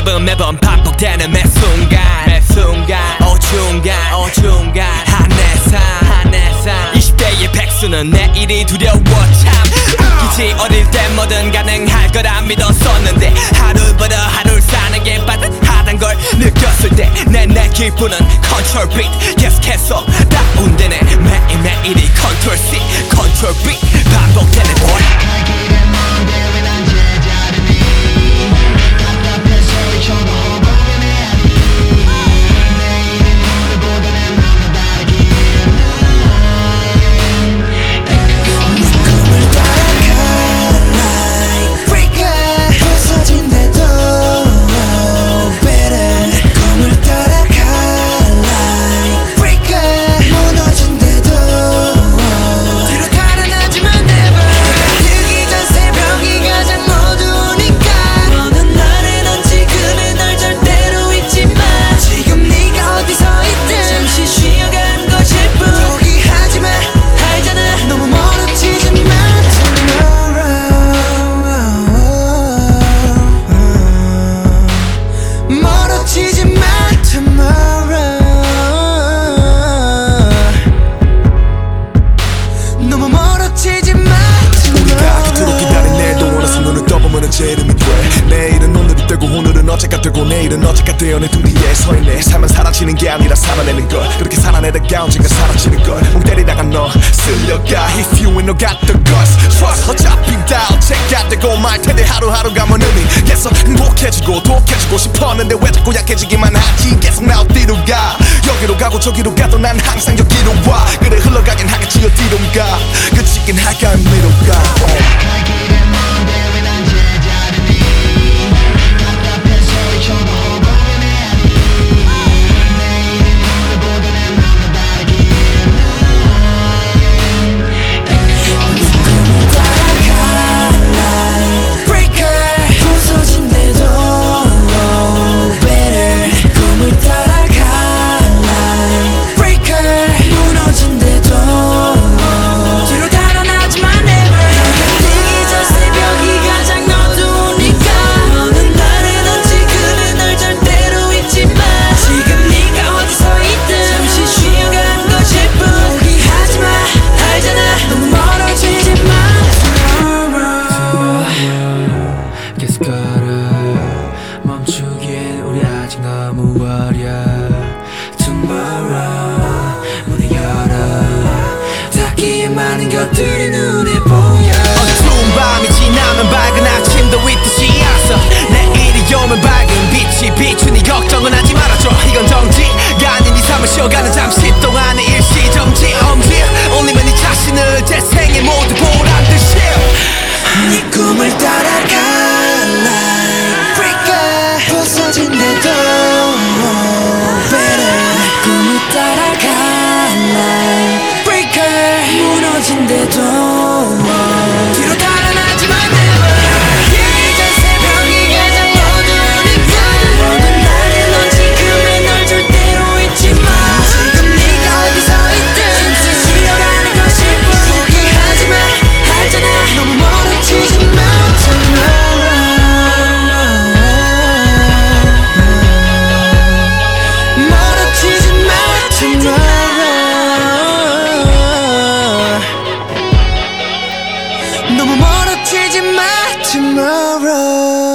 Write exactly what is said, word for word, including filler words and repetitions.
매번 매번 반복되는 매 순간 매 순간 어중간 어중간 한해상 한해상 이십 대의 백수는 내일이 두려워 참 웃기지. 어릴 때 뭐든 가능할 거라 믿었었는데 하루보다 하루를 사는 게 빠듯하단 걸 느꼈을 때 내 내 기분은 컨트롤 비트 계속해서 다운되네. 매일매일이 컨트롤 C 컨트롤 B 반복되네 boy. 제 이름이 돼. 내일은 오늘이 되고 오늘은 어제가 되고 내일은 어제가 되어 내 등 뒤에 서있네. 삶은 사라지는 게 아니라 살아내는 걸. 그렇게 살아내다가 언젠가 사라지는 걸. 멍 때리다가 너 쓸려가. If you ain't no got the guts Trust 어차피 다 어제가 되고 말 텐데 하루하루가 뭔 의미. 계속 행복해지고 독해지고 싶었는데 왜 자꾸 약해지기만 하지. 계속 나 어디로 가. 여기로 가고 저기로 가도 난 항상 여기로 와. 그래 흘러가긴 하겠지 어디론가. 그치긴 할까 의미로 가. 멈추기엔 우리 아직 너무 어려. Tomorrow 문을 열어. 닿기에 많은 것들이 눈에 보여. 어두운 밤이 지나면 밝은 아침도 있듯이 알았어. 내일이 오면 밝은 빛이 비추니 걱정은 하지 말아줘. 이건 정지가 아닌 네 삶을 쉬어가는 잠시 동안의 일시정지. 엄지 올리면 네 자신을 재생해 모두 보란 듯이 네 꿈을 따라가. 부서진대도 better 꿈을 따라가 like breaker 무너진대도 뒤로 달아나지만 never 이제 새벽이 가장 어두우니까 너는 나를 넌 지금의 널 절대로 잊지 마. 지금 네가 어디서 있든 잠시 쉬어가는 것일 뿐. 포기하지 마 알잖아 너무 멀어지지 마. 너무 멀어지지 마 tomorrow.